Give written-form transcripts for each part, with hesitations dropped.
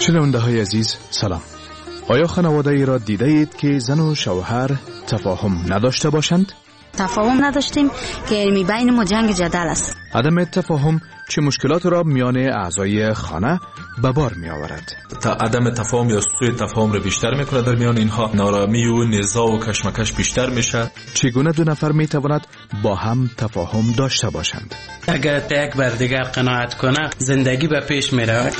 شنونده های عزیز سلام. آیا خانواده ای را دیده اید که زن و شوهر تفاهم نداشته باشند؟ تفاهم نداشتیم که بین ما جنگ جدل است. عدم تفاهم چه مشکلات را میان اعضای خانه به بار می آورد؟ عدم تفاهم یا سوء تفاهم را بیشتر میکنه. در میان اینها نارامی و نزاع و کشمکش بیشتر میشه. چگونه دو نفر می تواند با هم تفاهم داشته باشند؟ اگر یک بر دیگر قناعت کنه زندگی به پیش می رود.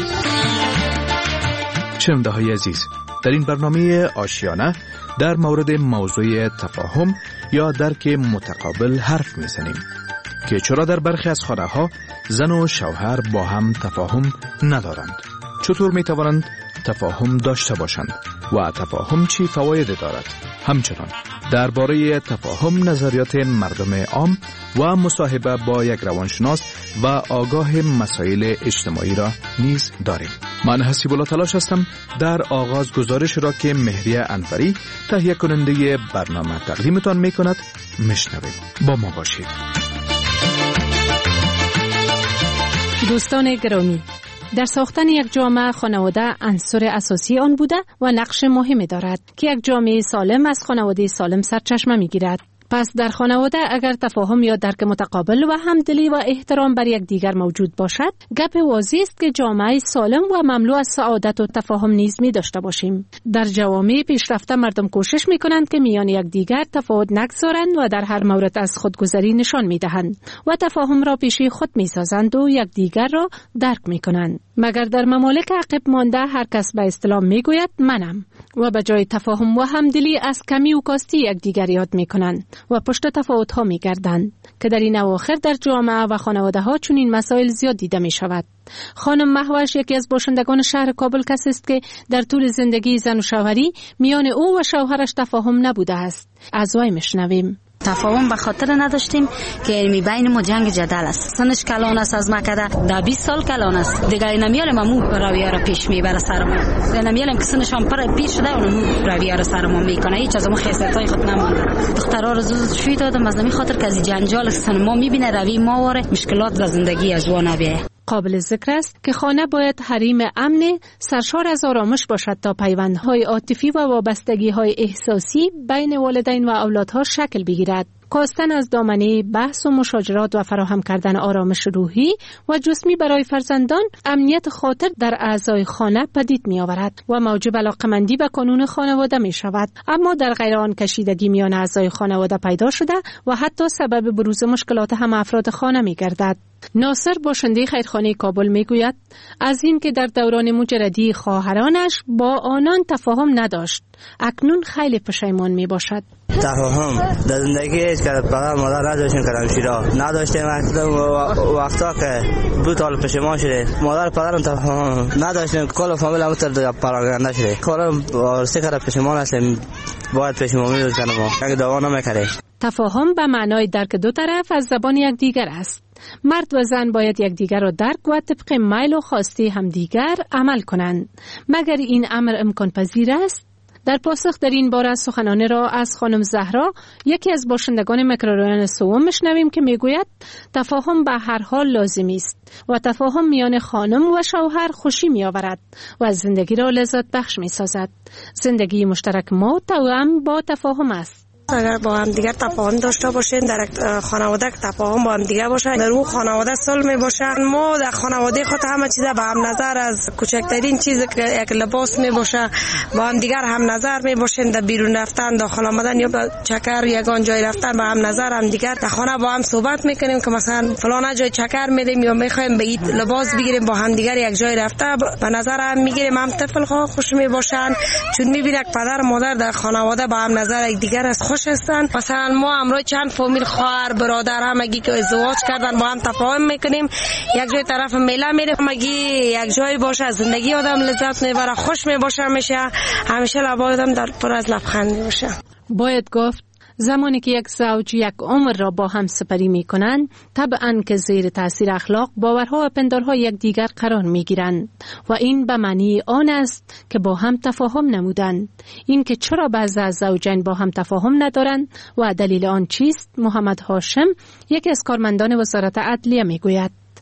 شنونده های عزیز، در این برنامه آشیانه در مورد موضوع تفاهم یا درک متقابل حرف میزنیم که چرا در برخی از خانه ها زن و شوهر با هم تفاهم ندارند، چطور میتوانند تفاهم داشته باشند و تفاهم چی فواید دارد. همچنان درباره تفاهم نظریات مردم عام و مصاحبه با یک روانشناس و آگاه مسائل اجتماعی را نیز داریم. من حسیب الله تلاش هستم در آغاز گزارش را که مهریه انوری تهیه کننده برنامه تقدیمتان می کند میشنویم. با ما باشید. دوستان گرامی، در ساختن یک جامعه خانواده عنصر اساسی آن بوده و نقش مهمی دارد که یک جامعه سالم از خانواده سالم سرچشمه می‌گیرد. پس در خانواده اگر تفاهم یا درک متقابل و همدلی و احترام بر یک دیگر موجود باشد، گپ واضح است که جامعه سالم و مملو از سعادت و تفاهم نیز می داشته باشیم. در جوامع پیشرفته مردم کوشش می کنند که میان یک دیگر تفاوت نگذارند و در هر مورد از خودگذری نشان می دهند و تفاهم را پیش خود می سازند و یک دیگر را درک می کنند. مگر در ممالک عقب مانده هر کس به اصطلاح می گوید منم و به جای تفاهم و همدلی از کمی و کاستی یک دیگر یاد می کنند و پشت تفاوت ها می گردند که در این اواخر در جامعه و خانواده ها چون این مسائل زیاد دیده می شود. خانم مهوش یکی از باشندگان شهر کابل کسی است که در طول زندگی زن و شوهری میان او و شوهرش تفاهم نبوده است. از وی میشنویم. تفاهم به خاطر نداشتیم که بین ما جنگ جدل است. سنش کلان است از مکده، در 20 سال کلان است. دیگه نمیاریم امو رویه را پیش میبره سرمون. نمیاریم که سنش هم پر پیش شده و امو رویه را سرمون میکنه. هیچ از امو خصلتای خود نمانده. دخترها رو زود شوی دادم از همین خاطر که از جنجال سن ما میبینه روی ما واره مشکلات در زندگی اجوا نبیه. قابل ذکر است که خانه باید حریم امن سرشار از آرامش باشد تا پیوندهای عاطفی و وابستگی‌های احساسی بین والدین و اولادها شکل بگیرد. کاستن از دامنه بحث و مشاجرات و فراهم کردن آرامش روحی و جسمی برای فرزندان امنیت خاطر در اعضای خانه پدید می آورد و موجب علاقمندی به قانون خانواده می شود. اما در غیر آن کشیدگی میان اعضای خانواده پیدا شده و حتی سبب بروز مشکلات هم افراد خانه می گردد. ناصر باشنده خیرخانه کابل می گوید از این که در دوران مجردی خواهرانش با آنان تفاهم نداشت، اکنون خیلی پشیمان می باشد. تفاهم در زندگی هیچ که پدر مادر نداشتیم که شیرا نداشتیم وقتا که دو تا پشیمان شده مادر پدرم تفاهم نداشتیم کل فامیل هم تر پراگنده شده کارم ورسه کرده پشیمان هستیم باید پشیمانی رو کنم اگه دعوا نمیکنه. تفاهم به معنای درک دو طرف از زبان یکدیگر است. مرد و زن باید یکدیگر را درک و طبق میل و خواسته همدیگر عمل کنند. مگر این امر امکان پذیر است؟ در پاسخ در این باره سخنان را از خانم زهرا یکی از باشندگان میکرورایون سوم میشنویم که میگوید تفاهم به هر حال لازمی است و تفاهم میان خانم و شوهر خوشی میآورد و زندگی را لذت بخش میسازد. زندگی مشترک ما توأم با تفاهم است. اگر با هم دیگر تفاهم داشته باشین در خانواده تفاهم با هم دیگر باشه در اون خانواده صلح می باشه. ما در خانواده خود همه چیز به هم نظر از کوچکترین چیز که یک لباس می باشه با هم دیگر هم نظر می باشین. در بیرون رفتن داخل آمدن یا چکر یگان جای رفتن با هم نظر هم دیگر در خانه با هم صحبت میکنیم که مثلا فلان جای چکر میریم یا میخوایم به این لباس بگیریم با هم دیگر یک جای رفته به نظر هم میگیریم. هم طفل ها خوش می باشن چون میبینن پدر مادر در خانواده با هم نظر یک دیگر از خوش هستن. مثلا ما امروز چند فامیل خواهر برادر همگی که ازدواج کردن با هم تفاهم میکنیم یک جای طرف میله میریم همگی یک جای باشه زندگی آدم لذت میبره خوش میباشه همیشه لبای آدم در پر از لبخند میباشه. باید گفت زمانی که یک زوج یک عمر را با هم سپری می کنند طبعاً که زیر تاثیر اخلاق باورها و پندارها یک دیگر قرار می گیرند و این به معنی آن است که با هم تفاهم نمودند. این که چرا بعضی از زوجین با هم تفاهم ندارند و دلیل آن چیست؟ محمد هاشم یکی از کارمندان وزارت عدلیه می گوید.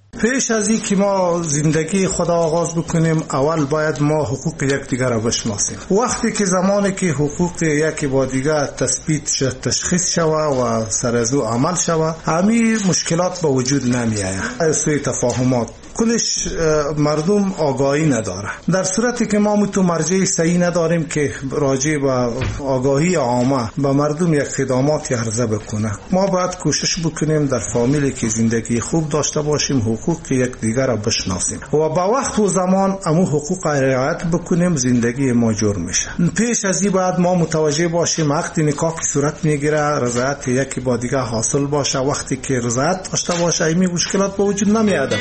پیش از این که ما زندگی خدا آغاز بکنیم، اول باید ما حقوق یکدیگر را بشناسیم. وقتی که زمانی که حقوق یکی با دیگر تثبیت شد، تشخیص شود و سر از او عمل شود، همین مشکلات به وجود نمی آید. سوء تفاهمات کلش مردم آگاهی نداره. در صورتی که ما مرجع صحیح نداریم که راجع به آگاهی عامه به مردم یک خدمات عرضه بکنه، ما باید کوشش بکنیم در فامیلی که زندگی خوب داشته باشیم، حقوق یکدیگر را بشناسیم و با وقت و زمان امو حقوق رعایت بکنیم، زندگی ما جور میشه. پیش از این باید ما متوجه باشیم وقتی نکاح که صورت میگیره رضایت یکی با دیگر حاصل باشه. وقتی که رضایت داشته باشه این مشکلات به وجود نمیاد.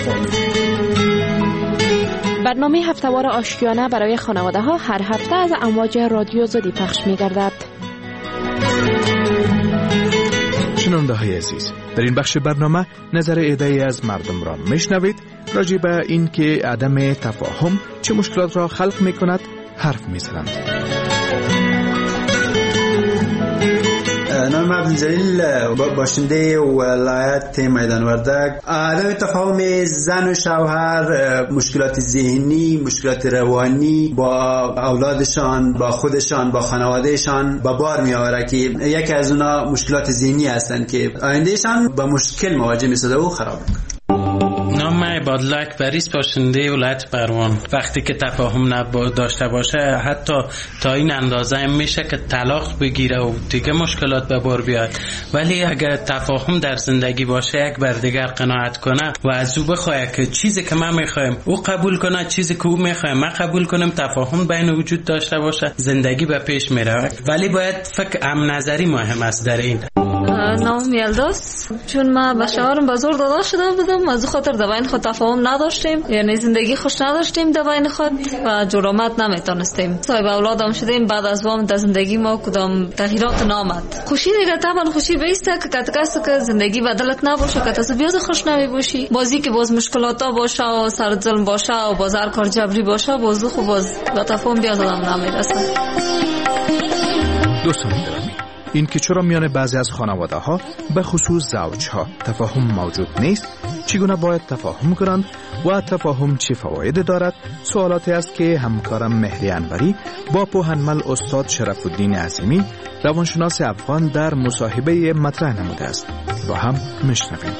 برنامه هفتهوار آشیانه برای خانواده ها هر هفته از امواج رادیو زدی پخش می گردد. شنونده های عزیز، در این بخش برنامه نظر عده‌ای از مردم را میشنوید راجع به این که عدم تفاهم چه مشکلات را خلق می کند حرف می زنند. نام عبدالجلیل، باشنده ولایت میدان وردک. عدم تفاهم زن و شوهر مشکلات ذهنی، مشکلات روانی با اولادشان، با خودشان، با خانوادهشان به بار می آوره که یکی از اونا مشکلات ذهنی هستند که آیندهشان با مشکل مواجه میشده و خراب. نام عبادالله اکبری، باشنده ولایت بروان. وقتی که تفاهم داشته باشه حتی تا این اندازه میشه که طلاق بگیره و دیگه مشکلات به بار بیاد. ولی اگر تفاهم در زندگی باشه، یک بر دیگر قناعت کنه و از او بخواه که چیزی که من میخوایم او قبول کنه، چیزی که او میخواه من قبول کنم، تفاهم بین وجود داشته باشه، زندگی به پیش میره. ولی باید فکر هم نظری مهم است در این. نام یلداس، چون ما به شوهرم به زور داده شده بودم، از خاطر در بین خود تفاهم نداشتیم، یعنی زندگی خوش نداشتیم در بین خود و جرامت نمیتونستیم. صاحب اولادم شدیم، بعد از وام در زندگی ما کدام تغییرات نامد. خوشی دیگه طبعا خوشی بیسته که کسی که زندگی بدلت نباشه، که تصبیات خوش نمی باشی، بازی که باز مشکلات باشه و سر ظلم باشه و بازار کار جبری باشه، باز خوب باز به تفاهم بیاد آدم نمیرسه. دوستان گرامی، این که چرا میان بعضی از خانواده ها به خصوص زوجها تفاهم موجود نیست، چگونه باید تفاهم کنند و تفاهم چه فواید دارد، سوالاتی است که همکارم مهری انوری با پوهنمل استاد شرف الدین عظیمی روانشناس افغان در مصاحبه مطرح نموده است. با هم میشنویم.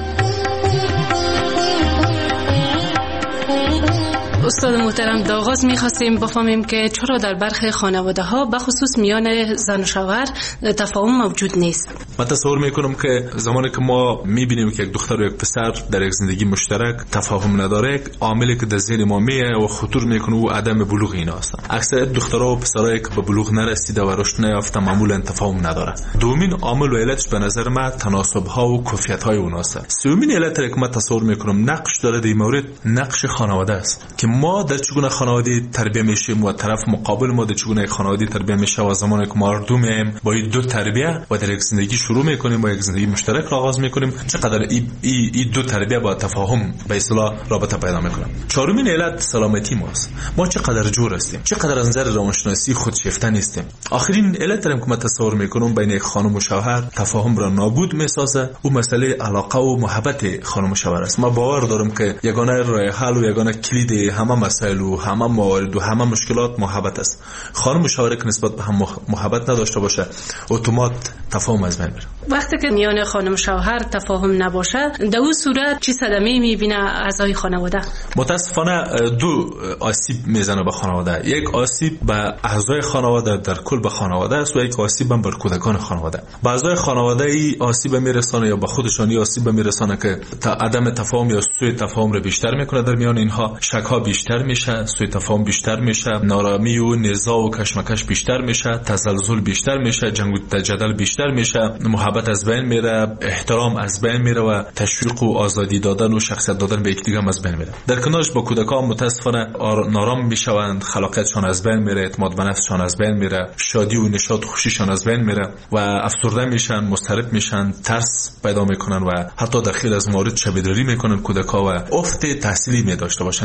استاد محترم، در آغاز می‌خواستیم بفهمیم که چرا در برخی خانواده‌ها به خصوص میان زن و شوهر تفاهم موجود نیست. من تصور میکنم که زمانی که ما میبینیم که یک دختر و یک پسر در یک زندگی مشترک تفاهم نداره، عاملی که در ذهن ما میه و خطور میکنه و عدم بلوغ اینا هستن. اکثر دخترها و پسرایی که به بلوغ نرسیده و رشد نیافته معمولا تفاهم نداره. دومین عامل و علتش به نظر من تناسب‌ها و کیفیت‌های اوناست. سومین علت که من تصور میکنم نقش داره در این مورد، نقش خانواده است که ما در چگونه خانواده تربیت میشیم و طرف مقابل ما در چگونه خانواده تربیت میشه و زمانی که ما دومیم با این دو تربیت و در یک زندگی شروع میکنیم با یک زندگی مشترک آغاز میکنیم، چقدر این دو تربیت با تفاهم به اصطلاح رابطه پیدا میکنه. چهارمین علت سلامتی ماست. ما چقدر جور هستیم، چقدر از نظر روانشناسی خودشیفته نیستیم. آخرین علت که من تصور میکنم بین خانم و شوهر تفاهم را نابود میسازه و مسئله علاقه و محبت خانم و شوهر است. ما باور دارم که یگانه راه حل و یگانه کلید همه مسائل و همه موارد و همه مشکلات محبت است. خانم و شوهر که نسبت به هم محبت نداشته باشه، اتومات تفاهم از بین میره. وقتی که میان خانم و شوهر تفاهم نباشه، در اون صورت چه صدمه‌ای میبینه اعضای خانواده؟ متاسفانه دو آسیب میزنه به خانواده. یک آسیب به اعضای خانواده در کل به خانواده است و یک آسیب هم بر کودکان خانواده. به اعضای خانواده ای آسیب میرسانه یا به خودشان آسیب میرسانه که عدم تفاهم یا سوء تفاهم رو بیشتر میکنه در میان اینها، شک ها بیشتر میشه، سوء تفاهم بیشتر میشه، نارامی و نزاع و کشمکش بیشتر میشه، تزلزل بیشتر میشه، جنگ و جدل بیشتر میشه، محبت از بین میره، احترام از بین میره و تشویق و آزادی دادن و شخصیت دادن به یکدیگر از بین میره. در کنارش با کودکان متاسفانه نارام میشوند، خلاقیتشان از بین میره، اعتماد به نفسشان از بین میره، شادی و نشاط و خوشیشان از بین میره و افسرده میشن، مضطرب میشن، ترس پیدا میکنن و حتی در خیلی از موارد شبیه‌داری میکنن کودکا و افت تحصیلی می داشته باشن. یعنی معمولا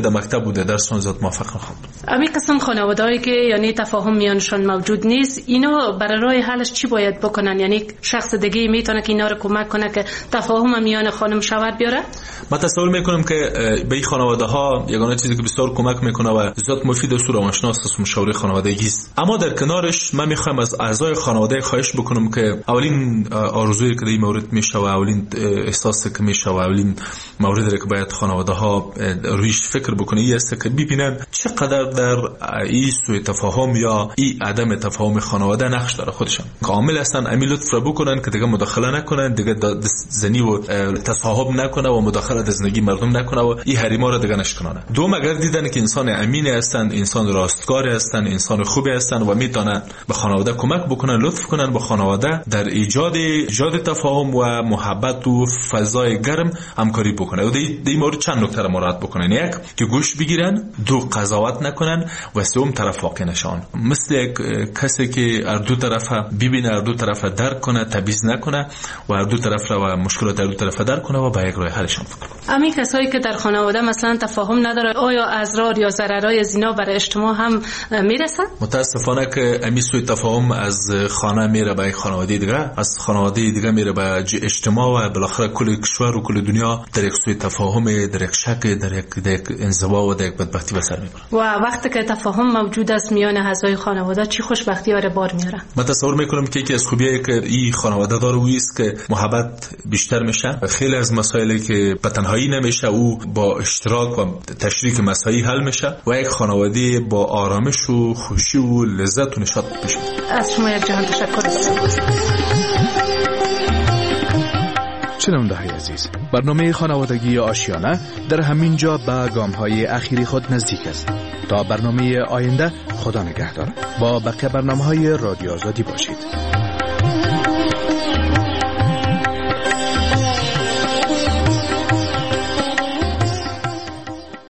در مکتب بوده درس زاد موفق نخوند. امی قسم خانواده‌ای که یعنی تفاهم میانشون موجود نیست، اینا برای راه حلش چی باید بکنن؟ یعنی شخص دیگه میتونه که اینا رو کمک کنه که تفاهم میان خانم شوهر بیاره؟ من تصور میکنم که به این خانواده ها یگانه چیزی که بسیار کمک میکنه و زیاد مفید است روانشناس است، مشاوره خانوادگی است. اما در کنارش من میخوام از اعضای خانواده خواهش بکنم که اولین آرزویی که در این مورد میشه و اولین احساسی که میشه و اولین موردی که باید خانواده ها رویش فکر بکنه این است که ببینن چقدر در این سوء تفاهم یا این عدم تفاهم خانواده نقش داره خودشان. کامل هستن امی لطف را بکنن که دیگه مداخله نکنن، دیگه زنی و تصاحب نکنه و مداخله در زندگی مردم نکنه و این حریما را دیگه نشکنه. دوم اگر دیدن که انسان امین هستن، انسان راستگار هستن، انسان خوبی هستن و میتونن به خانواده کمک بکنن، لطف کنن به خانواده در ایجاد تفاهم و محبت و فضای گرم همکاری بکنه. و در این مورد چند نکته را مراعات بکنن. یک که گوش بگیرن، دو قضاوت نکنن و سوم طرف واقع نشان. مثل یک کسی که هر دو طرف ببینه، هر دو طرف درک کنه، تبعیض نکنه و هر دو طرف را و مشکلات هر دو طرف درک کنه و به یک راه حلشان فکر کنه. امی کسایی که در خانواده مثلا تفاهم نداره، آیا اضرار یا ضررهای زنا برای اجتماع هم میرسه؟ متاسفانه که امی سوء تفاهم از خانه میره به خانواده دیگه، از خانواده دیگه میره به اجتماع و بالاخره کل کشور و کل دنیا در یک سوء تفاهم، در یک شک، در یک انزوا و در یک بدبختی به سر میبره. و وقتی که تفاهم موجود است میان اعضای خانواده چی خوشبختی ها بار میاره؟ من تصور میکنم که یکی از خوبیایی که این خانواده داره و است که محبت بیشتر میشه. خیلی از مسائلی که به تنهایی نمیشه او با اشتراک و تشریک مسائل حل میشه و یک خانواده با آرامش و خوشی و لذت و نشاط پیش میره. از شما یک جهان تشکر. شنونده‌های عزیز، برنامه خانوادگی آشیانه در همین جا به گام‌های اخیری خود نزدیک است. تا برنامه آینده، خدا نگهدار. با بقیه برنامه‌های رادیو آزادی باشید.